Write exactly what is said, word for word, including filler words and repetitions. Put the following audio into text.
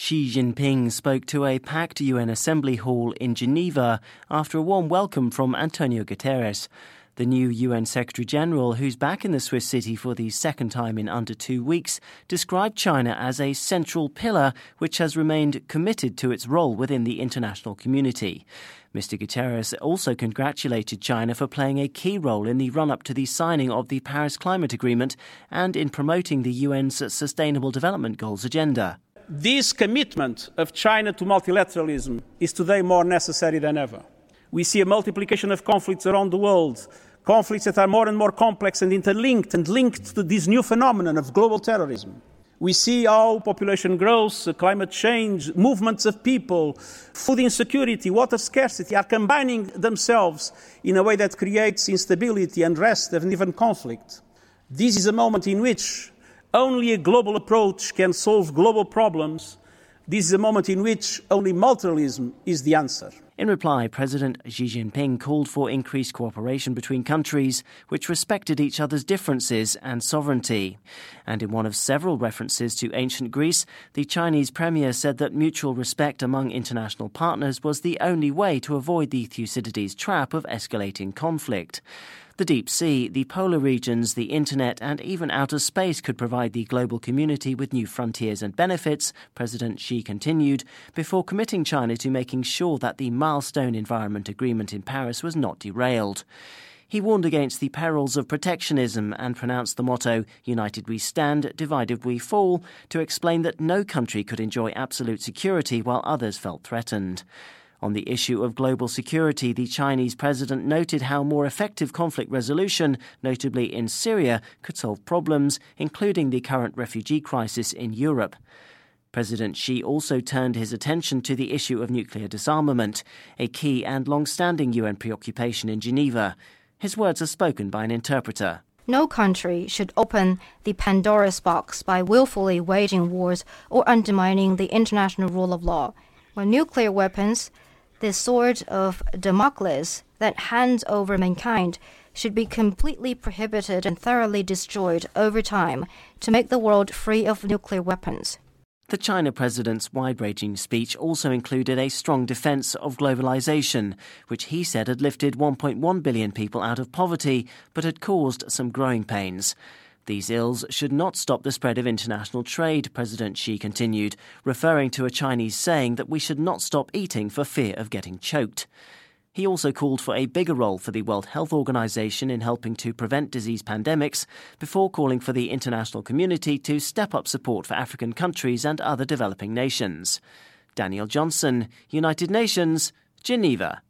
Xi Jinping spoke to a packed U N Assembly Hall in Geneva after a warm welcome from Antonio Guterres. The new U N Secretary-General, who's back in the Swiss city for the second time in under two weeks, described China as a central pillar which has remained committed to its role within the international community. Mister Guterres also congratulated China for playing a key role in the run-up to the signing of the Paris Climate Agreement and in promoting the U N's Sustainable Development Goals agenda. This commitment of China to multilateralism is today more necessary than ever. We see a multiplication of conflicts around the world, conflicts that are more and more complex and interlinked and linked to this new phenomenon of global terrorism. We see how population growth, climate change, movements of people, food insecurity, water scarcity are combining themselves in a way that creates instability, unrest, and even conflict. This is a moment in which only a global approach can solve global problems. This is a moment in which only multilateralism is the answer. In reply, President Xi Jinping called for increased cooperation between countries which respected each other's differences and sovereignty. And in one of several references to ancient Greece, the Chinese premier said that mutual respect among international partners was the only way to avoid the Thucydides trap of escalating conflict. The deep sea, the polar regions, the internet and even outer space could provide the global community with new frontiers and benefits, President Xi continued, before committing China to making sure that the milestone environment agreement in Paris was not derailed. He warned against the perils of protectionism and pronounced the motto, "United we stand, divided we fall," to explain that no country could enjoy absolute security while others felt threatened. On the issue of global security, the Chinese president noted how more effective conflict resolution, notably in Syria, could solve problems, including the current refugee crisis in Europe. President Xi also turned his attention to the issue of nuclear disarmament, a key and long-standing U N preoccupation in Geneva. His words are spoken by an interpreter. No country should open the Pandora's box by willfully waging wars or undermining the international rule of law. When nuclear weapons, the sword of Damocles that hands over mankind, should be completely prohibited and thoroughly destroyed over time to make the world free of nuclear weapons. The China president's wide-ranging speech also included a strong defense of globalization, which he said had lifted one point one billion people out of poverty, but had caused some growing pains. These ills should not stop the spread of international trade, President Xi continued, referring to a Chinese saying that we should not stop eating for fear of getting choked. He also called for a bigger role for the World Health Organization in helping to prevent disease pandemics, before calling for the international community to step up support for African countries and other developing nations. Daniel Johnson, United Nations, Geneva.